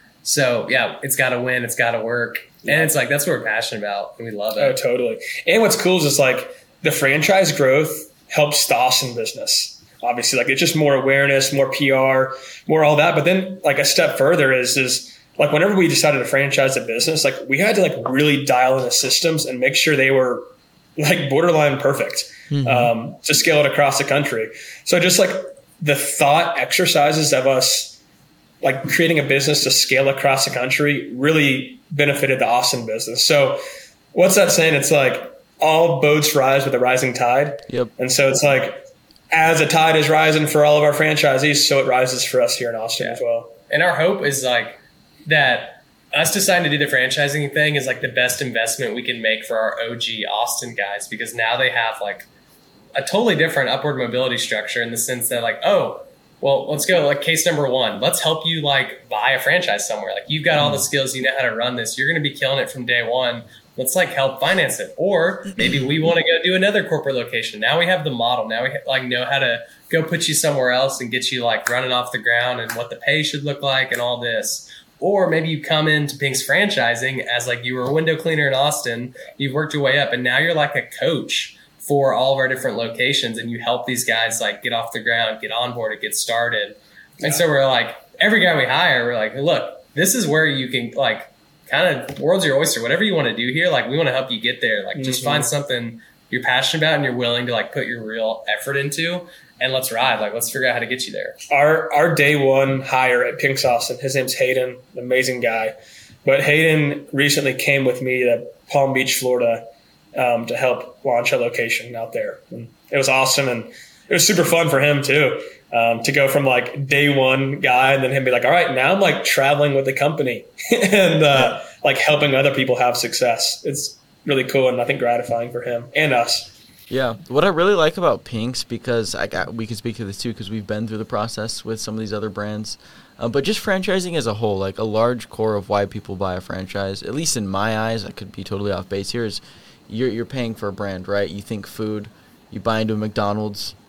So yeah, it's got to win, it's got to work, and it's like that's what we're passionate about, and we love Oh, it. totally. And what's cool is just like the franchise growth helps the Austin business. Obviously, like it's just more awareness, more P R, more all that. But then like a step further is, is like whenever we decided to franchise the business, like we had to like really dial in the systems and make sure they were like borderline perfect Mm-hmm. um, to scale it across the country. So just like the thought exercises of us like creating a business to scale across the country really benefited the Austin business. So what's that saying? It's like all boats rise with a rising tide. Yep. And so it's like as a tide is rising for all of our franchisees, so it rises for us here in Austin Yeah. as well. And our hope is like that us deciding to do the franchising thing is like the best investment we can make for our O G Austin guys, because now they have like a totally different upward mobility structure in the sense that like, oh, well, let's go like case number one. Let's help you like buy a franchise somewhere. Like you've got all the skills, you know how to run this. You're going to be killing it from day one. Let's like help finance it. Or maybe we want to go do another corporate location. Now we have the model. Now we like know how to go put you somewhere else and get you like running off the ground and what the pay should look like and all this. Or maybe you come into Pink's franchising as like you were a window cleaner in Austin. You've worked your way up and now you're like a coach for all of our different locations, and you help these guys like get off the ground, get on board, get started. And so we're like, every guy we hire, we're like, look, this is where you can like kind of world's your oyster. Whatever you want to do here, like we want to help you get there. Like just Mm-hmm. find something you're passionate about and you're willing to like put your real effort into, and let's ride. Like let's figure out how to get you there. Our our day one hire at Pink's Austin, his name's Hayden, an amazing guy. But Hayden recently came with me to Palm Beach, Florida, um, to help launch a location out there. And it was awesome, and it was super fun for him too, um, to go from like day one guy and then him be like, all right, now I'm like traveling with the company and uh, like helping other people have success. It's really cool and I think gratifying for him and us. Yeah, what I really like about Pink's, because I got, we can speak to this too, because we've been through the process with some of these other brands, uh, but just franchising as a whole, like a large core of why people buy a franchise, at least in my eyes, I could be totally off base here, is you're you're paying for a brand, right? You think food, you buy into a McDonald's,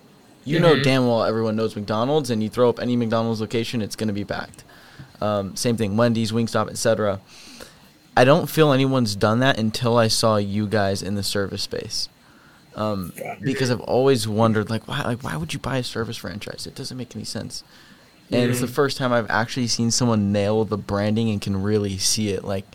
You know damn well everyone knows McDonald's, and you throw up any McDonald's location, it's going to be packed. Um, same thing, Wendy's, Wingstop, et cetera. I don't feel anyone's done that until I saw you guys in the service space. Um, because I've always wondered, like, why, like, why would you buy a service franchise? It doesn't make any sense. And mm-hmm. it's the first time I've actually seen someone nail the branding and can really see it, like,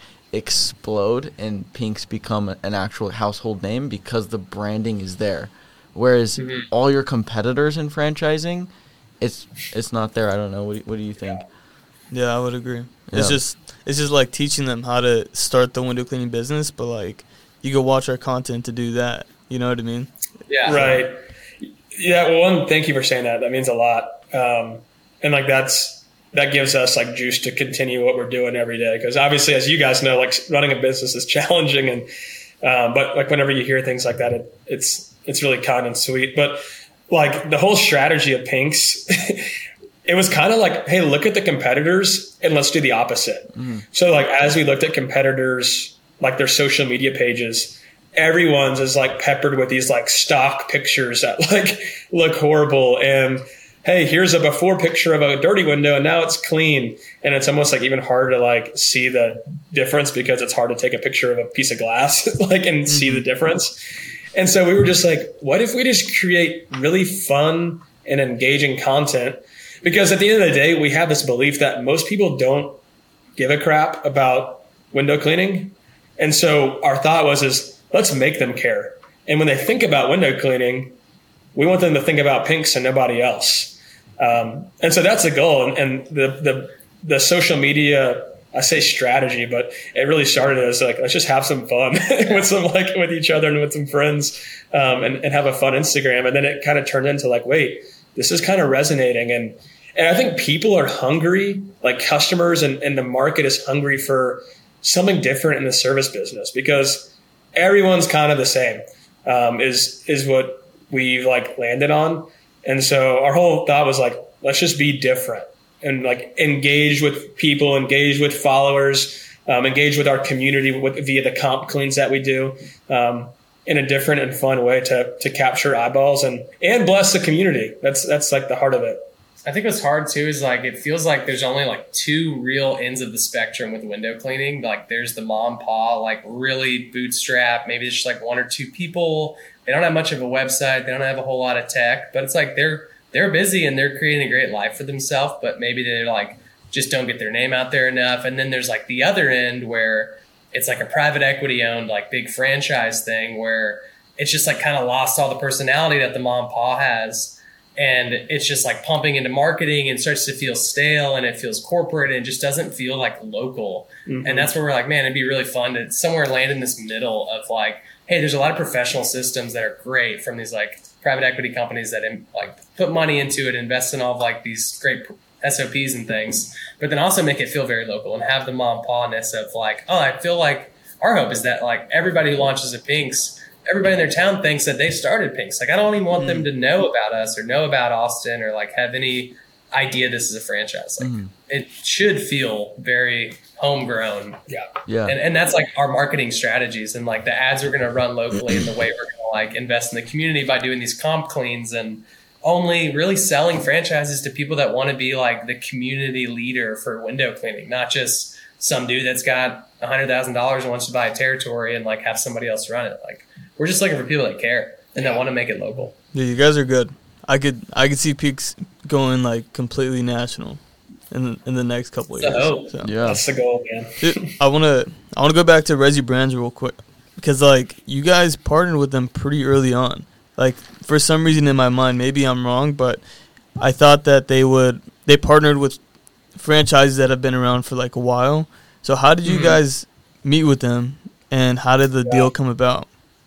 explode and Pink's become an actual household name because the branding is there. Whereas mm-hmm. all your competitors in franchising, it's it's not there. I don't know. What do, what do you think? Yeah, I would agree. Yeah. It's just it's just like teaching them how to start the window cleaning business, but like you go watch our content to do that. You know what I mean? Yeah. Right. Yeah. Well, one, thank you for saying that. That means a lot. Um, and like that's that gives us like juice to continue what we're doing every day. Because obviously, as you guys know, like running a business is challenging, and um, but like whenever you hear things like that, it, it's it's really kind and sweet. But like the whole strategy of Pink's. It was kind of like, hey, look at the competitors and let's do the opposite. Mm. So like as we looked at competitors, like their social media pages, everyone's is like peppered with these like stock pictures that like look horrible. And hey, here's a before picture of a dirty window and now it's clean. And it's almost like even harder to like see the difference because it's hard to take a picture of a piece of glass like and mm-hmm. see the difference. And so we were just like, what if we just create really fun and engaging content? Because at the end of the day, we have this belief that most people don't give a crap about window cleaning. And so our thought was, is let's make them care. And when they think about window cleaning, we want them to think about Pink's and nobody else. Um, and so that's the goal. And, and the, the, the social media, I say strategy, but it really started as like, let's just have some fun with some, like with each other and with some friends, um, and, and have a fun Instagram. And then it kind of turned into like, wait, this is kind of resonating. And, and I think people are hungry, like customers and, and the market is hungry for something different in the service business because everyone's kind of the same, um, is, is what we've like landed on. And so our whole thought was like, let's just be different and like engage with people, engage with followers, um, engage with our community with, via the comp cleans that we do, um, in a different and fun way to, to capture eyeballs and, and bless the community. That's, that's like the heart of it. I think what's hard too is like it feels like there's only like two real ends of the spectrum with window cleaning. Like there's the mom and pa, like really bootstrap. Maybe it's just like one or two people. They don't have much of a website. They don't have a whole lot of tech, but it's like they're they're busy and they're creating a great life for themselves. But maybe they like just don't get their name out there enough. And then there's like the other end where it's like a private equity owned like big franchise thing where it's just like kind of lost all the personality that the mom and pa has. And it's just like pumping into marketing and starts to feel stale and it feels corporate and it just doesn't feel like local. Mm-hmm. And that's where we're like, man, it'd be really fun to somewhere land in this middle of like, hey, there's a lot of professional systems that are great from these like private equity companies that like put money into it, invest in all of like these great S O Ps and things, but then also make it feel very local and have the mom and pa-ness of like, oh, I feel like our hope is that like everybody who launches a Pink's, everybody in their town thinks that they started Pink's. Like, I don't even want mm. them to know about us or know about Austin or like have any idea this is a franchise. Like, mm. it should feel very homegrown. Yeah. Yeah. And, and that's like our marketing strategies. And like the ads are going to run locally and the way we're going to like invest in the community by doing these comp cleans and only really selling franchises to people that want to be like the community leader for window cleaning, not just some dude that's got a hundred thousand dollars and wants to buy a territory and like have somebody else run it. Like, we're just looking for people that care and that want to make it local. Yeah, you guys are good. I could I could see Pink's going like completely national in the, in the next couple of years. Oh, so. Yeah, that's the goal, man. Dude, I wanna I wanna go back to Resi Brands real quick because like you guys partnered with them pretty early on. Like for some reason in my mind, maybe I'm wrong, but I thought that they would they partnered with franchises that have been around for like a while. So how did you mm-hmm. guys meet with them, and how did the yeah. deal come about?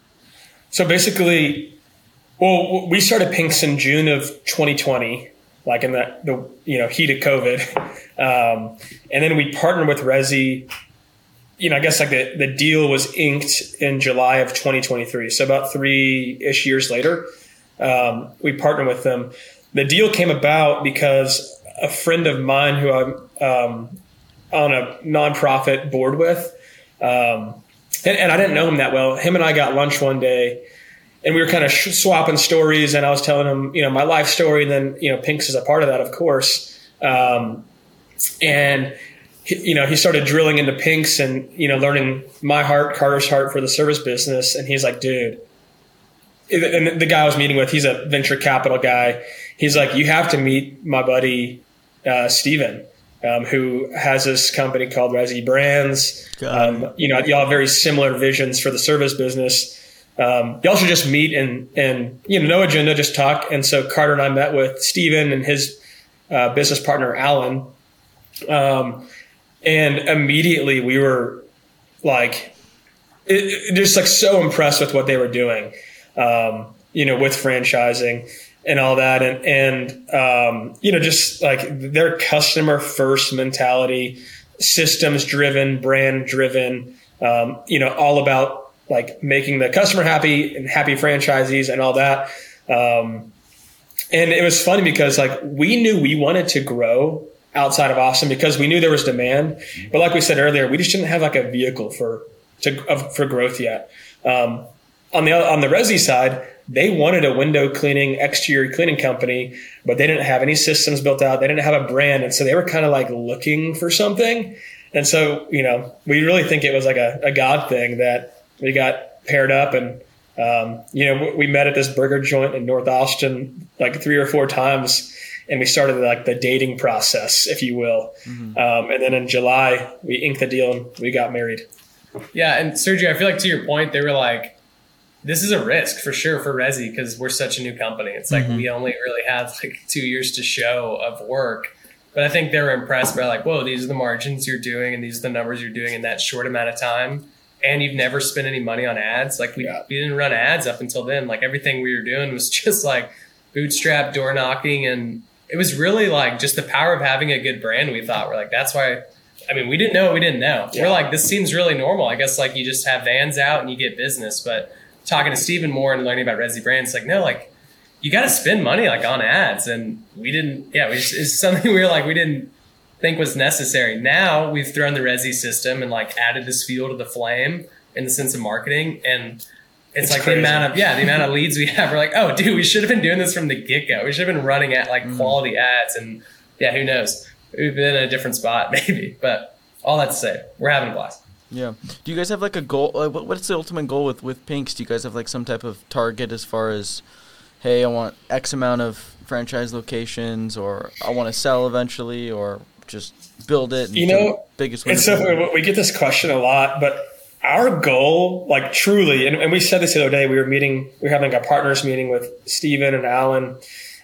So basically, well, we started Pink's in June of twenty twenty, like in the, the you know heat of COVID, um, and then we partnered with Resi. You know, I guess like the, the deal was inked in July of twenty twenty-three. So about three-ish years later, um, we partnered with them. The deal came about because a friend of mine who I'm um, on a nonprofit board with, um, and, and I didn't know him that well. Him and I got lunch one day, and we were kind of sh- swapping stories, and I was telling him, you know, my life story, and then, you know, Pinks is a part of that, of course. Um, and, he, you know, he started drilling into Pinks and, you know, learning my heart, Carter's heart for the service business. And he's like, dude, and the guy I was meeting with, he's a venture capital guy. He's like, you have to meet my buddy, uh, Steven, um, who has this company called Resi Brands. Um, you know, y'all have very similar visions for the service business. Um, y'all should just meet and, and, you know, no agenda, just talk. And so Carter and I met with Steven and his uh, business partner, Alan. Um, and immediately we were like, it, it, just like so impressed with what they were doing, um, you know, with franchising and all that. And, and um, you know, just like their customer first mentality, systems driven, brand driven, um, you know, all about like making the customer happy and happy franchisees and all that. Um, and it was funny because like we knew we wanted to grow outside of Austin because we knew there was demand. But like we said earlier, we just didn't have like a vehicle for, to, uh, for growth yet. Um, on the, on the Resi side, they wanted a window cleaning, exterior cleaning company, but they didn't have any systems built out. They didn't have a brand. And so they were kind of like looking for something. And so, you know, we really think it was like a, a God thing that we got paired up. And, um, you know, we met at this burger joint in North Austin like three or four times. And we started like the dating process, if you will. Mm-hmm. Um, and then in July, we inked the deal and we got married. Yeah. And Sergio, I feel like to your point, they were like, this is a risk for sure for Resi because we're such a new company. It's like mm-hmm. we only really have like two years to show of work. But I think they were impressed by like, whoa, these are the margins you're doing and these are the numbers you're doing in that short amount of time. And you've never spent any money on ads. Like we, yeah. we didn't run ads up until then. Like everything we were doing was just like bootstrap door knocking. And it was really like just the power of having a good brand. We thought we're like, that's why, I mean, we didn't know, we didn't know. Yeah. We're like, this seems really normal. I guess like you just have vans out and you get business. But talking to Steven more and learning about Resi Brands, like, no, like you got to spend money like on ads. And we didn't, yeah, we just, it's something we were like, we didn't think was necessary. Now we've thrown the Resi system and like added this fuel to the flame in the sense of marketing. And it's, it's like crazy. the amount of, yeah, the amount of leads we have. We're like, oh dude, we should have been doing this from the get go. We should have been running at like mm. quality ads. And yeah, who knows? We've been in a different spot maybe, but all that to say, we're having a blast. Yeah. Do you guys have like a goal? Like, what, what's the ultimate goal with, with Pinks? Do you guys have like some type of target as far as, hey, I want X amount of franchise locations, or I want to sell eventually, or just build it? And you know, biggest it's so, we get this question a lot, but our goal, like truly, and, and we said this the other day, we were meeting, we were having a partners meeting with Steven and Alan,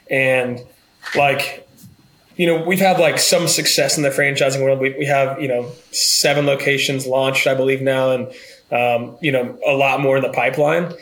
and like, you know, we've had like some success in the franchising world. We, we have, you know, seven locations launched, I believe now, and, um, you know, a lot more in the pipeline.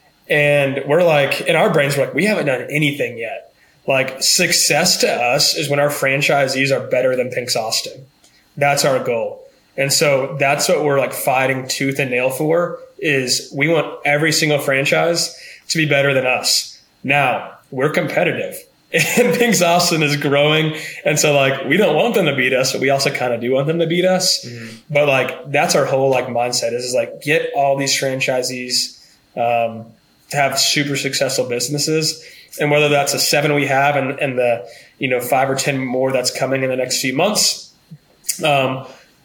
And we're like, in our brains, we're like, we haven't done anything yet. Like success to us is when our franchisees are better than Pinks Austin. That's our goal. And so that's what we're like fighting tooth and nail for, is we want every single franchise to be better than us. Now we're competitive. And Pinks Austin is growing. And so like, we don't want them to beat us, but we also kind of do want them to beat us. Mm-hmm. But like, that's our whole like mindset is, is like, get all these franchisees, um, to have super successful businesses. And whether that's a seven we have and, and the, you know, five or ten more that's coming in the next few months, um,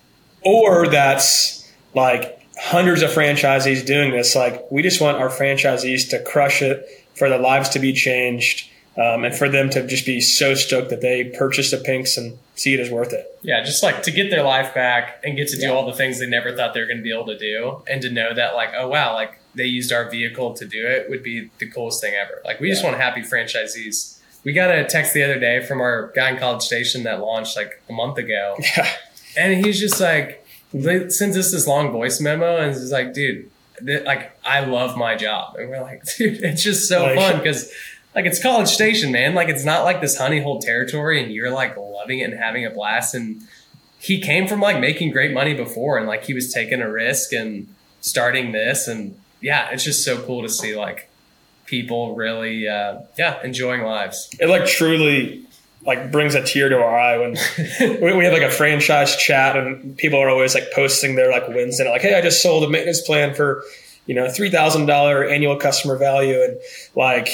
or that's like hundreds of franchisees doing this. Like, we just want our franchisees to crush it, for their lives to be changed. Um, and for them to just be so stoked that they purchased a Pinks and see it as worth it. Yeah, just like to get their life back and get to do yeah. all the things they never thought they were going to be able to do. And to know that like, oh, wow, like they used our vehicle to do it would be the coolest thing ever. Like we yeah. just want happy franchisees. We got a text the other day from our guy in College Station that launched like a month ago. Yeah. And he's just like, sends us this long voice memo and he's like, dude, th- like I love my job. And we're like, dude, it's just so like, fun because like it's College Station, man. Like it's not like this honey hole territory and you're like loving it and having a blast. And he came from like making great money before and like he was taking a risk and starting this. And yeah, it's just so cool to see like people really, uh, yeah, enjoying lives. It like truly like brings a tear to our eye when we, we have like a franchise chat and people are always like posting their like wins and like, hey, I just sold a maintenance plan for, you know, three thousand dollars annual customer value. And like,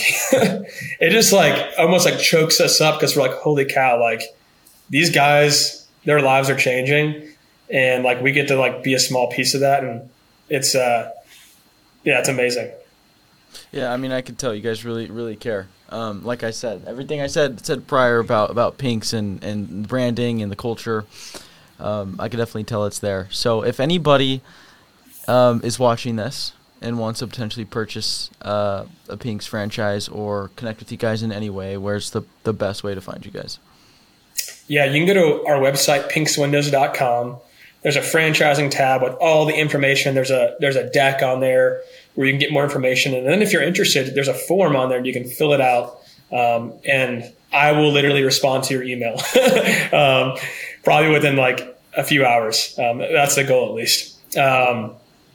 it just like almost like chokes us up because we're like, holy cow, like these guys, their lives are changing. And like, we get to like be a small piece of that. And it's, uh, yeah, it's amazing. Yeah, I mean, I could tell you guys really, really care. Um, like I said, everything I said said prior about, about Pinks and, and branding and the culture, um, I could definitely tell it's there. So if anybody um, is watching this and wants to potentially purchase uh, a Pinks franchise or connect with you guys in any way, where's the, the best way to find you guys? Yeah, you can go to our website, pinks windows dot com. There's a franchising tab with all the information. There's a there's a deck on there where you can get more information. And then if you're interested, there's a form on there and you can fill it out. Um, and I will literally respond to your email, um, probably within like a few hours. Um, that's the goal at least. Um,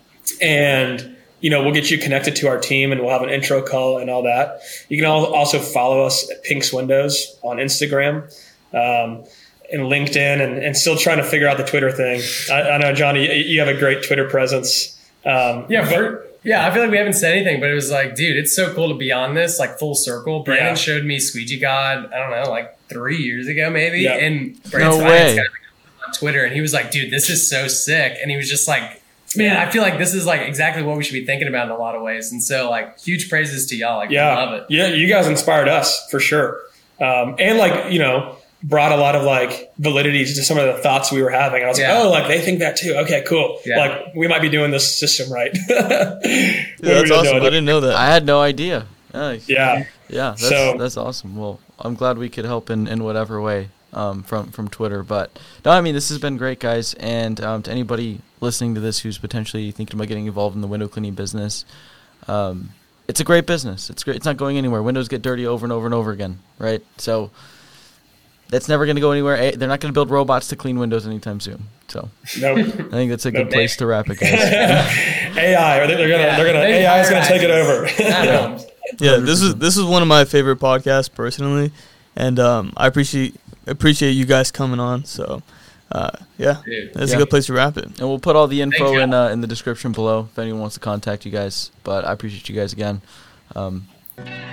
and, you know, we'll get you connected to our team and we'll have an intro call and all that. You can also follow us at Pinks Windows on Instagram. Um, and LinkedIn and, and still trying to figure out the Twitter thing. I, I know, Johnny, you have a great Twitter presence. Um, yeah, for, yeah, I feel like we haven't said anything, but it was like, dude, it's so cool to be on this, like full circle. Brandon yeah. showed me Squeegee God, I don't know, like three years ago maybe. Yeah. And Brandon's No way. on Twitter, and he was like, dude, this is so sick. And he was just like, man, I feel like this is like exactly what we should be thinking about in a lot of ways. And so like huge praises to y'all. Like, yeah. I love it. Yeah, you guys inspired us for sure. Um, and like, you know, brought a lot of like validity to some of the thoughts we were having. I was Yeah. like, oh, like they think that too. Okay, cool. Yeah. Like we might be doing this system right. Dude, that's awesome. I didn't know that. I had no idea. Nice. Yeah. Yeah, that's, So- that's awesome. Well, I'm glad we could help in, in whatever way um, from, from Twitter. But, no, I mean, this has been great, guys. And um, to anybody listening to this who's potentially thinking about getting involved in the window cleaning business, um, it's a great business. It's great. It's not going anywhere. Windows get dirty over and over and over again, right? So that's never going to go anywhere. A- They're not going to build robots to clean windows anytime soon. So Nope. I think that's a good Nope. place to wrap it, guys. A I, or they're gonna, Yeah, they're gonna, maybe A I is gonna higher take it over. actions. Yeah, this is this is one of my favorite podcasts personally, and um, I appreciate appreciate you guys coming on. So, uh, yeah, Dude. that's Yeah. a good place to wrap it. And we'll put all the info you. in uh, in the description below if anyone wants to contact you guys. But I appreciate you guys again. Um,